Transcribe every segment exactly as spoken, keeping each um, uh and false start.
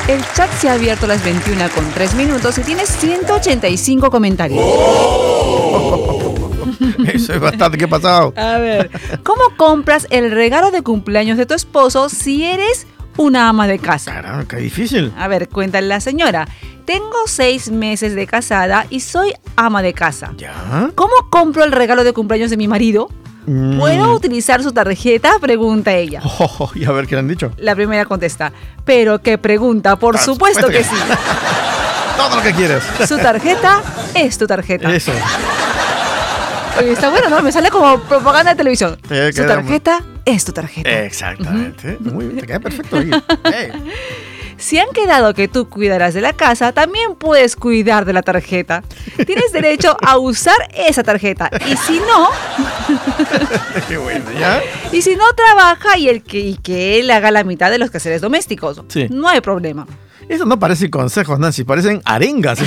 El chat se ha abierto a las veintiuna con tres minutos y tiene ciento ochenta y cinco comentarios. Oh. Eso es bastante. ¿Qué ha pasado? A ver, ¿cómo compras el regalo de cumpleaños de tu esposo si eres una ama de casa? Caramba, qué difícil. A ver, cuéntale la señora. Tengo seis meses de casada y soy ama de casa. ¿Ya? ¿Cómo compro el regalo de cumpleaños de mi marido? Mm. ¿Puedo utilizar su tarjeta? Pregunta ella. Oh, y a ver qué le han dicho. La primera contesta, ¿pero qué pregunta? Por Ah, supuesto supuesto que que- sí. Todo lo que quieres. Su tarjeta es tu tarjeta. Eso. Oye, está bueno, ¿no? Me sale como propaganda de televisión. Sí, Su queda tarjeta es tu tarjeta. Exactamente. Uh-huh. Muy bien, te queda perfecto ahí. Hey. Si han quedado que tú cuidarás de la casa, también puedes cuidar de la tarjeta. Tienes derecho a usar esa tarjeta. Y si no, Qué bueno, ¿ya? y si no trabaja y, el que, y que él haga la mitad de los quehaceres domésticos, Sí. no hay problema. Eso no parecen consejos, Nancy, parecen arengas.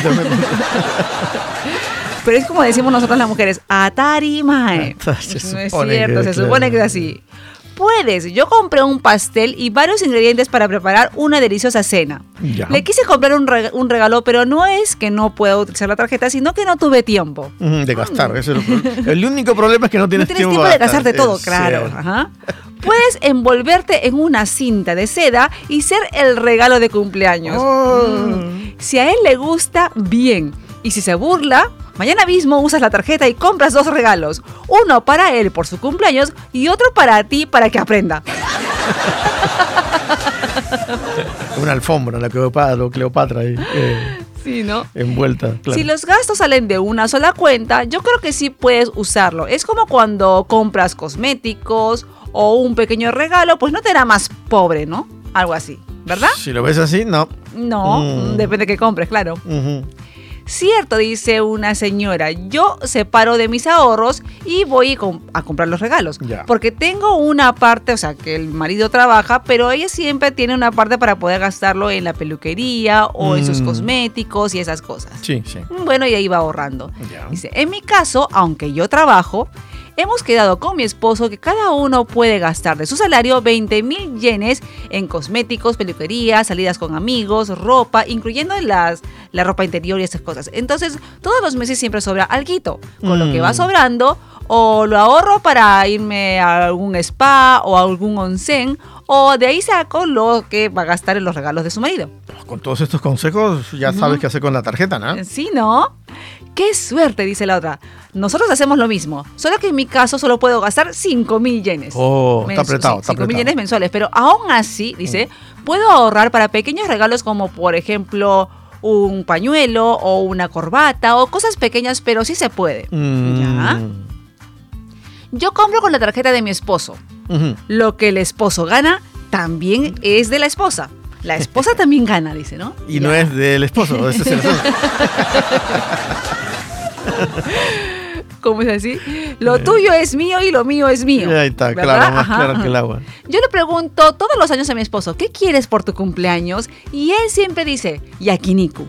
Pero es como decimos nosotros las mujeres, Atari Mae. Se No es supone cierto, que, se claro. supone que es así. Puedes, yo compré un pastel y varios ingredientes para preparar una deliciosa cena. Ya. Le quise comprar un, reg- un regalo, pero no es que no pueda utilizar la tarjeta, sino que no tuve tiempo. Mm, De gastar. Ese es el, pro- el único problema es que no No tienes, tienes tiempo de gastar. gastarte todo, Es claro. cierto. Ajá. Puedes envolverte en una cinta de seda y ser el regalo de cumpleaños. Oh. Mm. Si a él le gusta, bien. Y si se burla, mañana mismo usas la tarjeta y compras dos regalos. Uno para él por su cumpleaños y otro para ti para que aprenda. Una alfombra, la Cleopatra, lo Cleopatra ahí, eh, Sí, ¿no? envuelta. Claro. Si los gastos salen de una sola cuenta, yo creo que sí puedes usarlo. Es como cuando compras cosméticos o un pequeño regalo, pues no te hará más pobre, ¿no? Algo así, ¿verdad? Si lo ves así, no. No, Mm. depende de qué compres, claro. Ujú. Cierto, dice una señora, yo separo de mis ahorros y voy com- a comprar los regalos. Ya. Porque tengo una parte, o sea, que el marido trabaja, pero ella siempre tiene una parte para poder gastarlo en la peluquería o en sus Mm. cosméticos y esas cosas. Sí, sí. Bueno, y ahí va ahorrando. Ya. Dice, en mi caso, aunque yo trabajo, hemos quedado con mi esposo que cada uno puede gastar de su salario veinte mil yenes en cosméticos, peluquería, salidas con amigos, ropa, incluyendo las, la ropa interior y esas cosas. Entonces, todos los meses siempre sobra alguito. Con lo que va Mm. sobrando, o lo ahorro para irme a algún spa o a algún onsen, o de ahí saco lo que va a gastar en los regalos de su marido. Con todos estos consejos ya sabes qué hacer con la tarjeta, ¿no? ¿Sí, no? ¡Qué suerte!, dice la otra. Nosotros hacemos lo mismo, solo que en mi caso solo puedo gastar cinco mil yenes. Oh, está Mensu- apretado, sí, está cinco mil apretado. yenes mensuales, pero aún así, dice, puedo ahorrar para pequeños regalos como, por ejemplo, un pañuelo o una corbata o cosas pequeñas, pero sí se puede. Mm. ¿Ya? Yo compro con la tarjeta de mi esposo. Ujú. Lo que el esposo gana también es de la esposa. La esposa también gana, dice, ¿no? Y Ya. no es del esposo, ese es el esposo. ¿Cómo es así? Lo tuyo es mío y lo mío es mío. Ahí está, ¿verdad? claro, más Ajá, claro ajá. que el agua. Yo le pregunto todos los años a mi esposo, ¿qué quieres por tu cumpleaños? Y él siempre dice, yakiniku.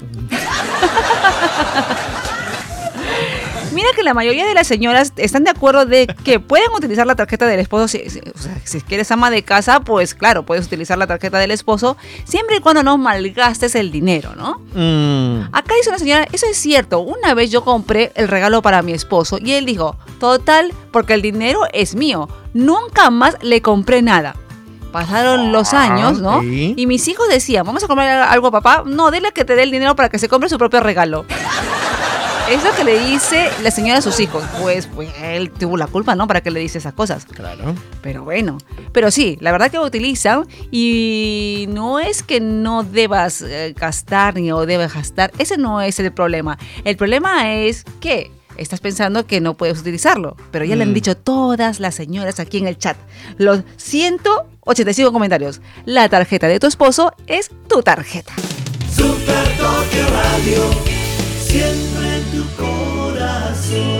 Mira que la mayoría de las señoras están de acuerdo de que pueden utilizar la tarjeta del esposo. Si, si- o sea, si eres ama de casa, pues claro, puedes utilizar la tarjeta del esposo siempre y cuando no malgastes el dinero, ¿no? Mm. Acá dice una señora, eso es cierto, una vez yo compré el regalo para mi esposo y él dijo, total, porque el dinero es mío, nunca más le compré nada. Pasaron los años, ¿no? ¿y? Y mis hijos decían, vamos a comprar algo a papá, no, dile que te dé el dinero para que se compre su propio regalo. Es lo que le dice la señora a sus hijos. Pues, pues él tuvo la culpa, ¿no? Para que le dice esas cosas. Claro. Pero bueno, pero sí, la verdad que lo utilizan y no es que no debas eh, gastar ni o debas gastar, ese no es el problema. El problema es que estás pensando que no puedes utilizarlo, pero ya Mm. le han dicho todas las señoras aquí en el chat, los ciento ochenta y cinco comentarios. La tarjeta de tu esposo es tu tarjeta. Super Tokio Radio, siempre en tu corazón.